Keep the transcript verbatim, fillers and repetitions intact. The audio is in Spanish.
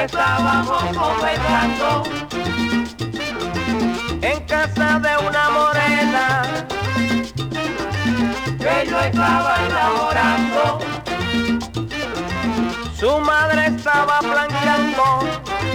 estábamos conversando en casa de una morena que yo estaba enamorando. Su madre estaba planchando